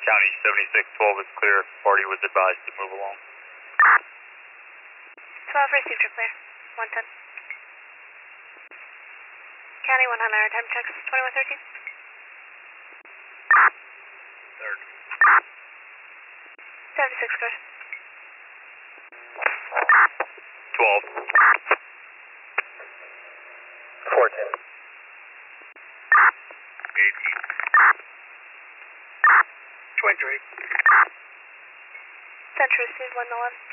County 7612 is clear. Party was advised to move along. 12 received, you're clear. 110. County 1 high maritime checks 2113. Third. 76 clear. 12. 14. 18. 23. Central received 111.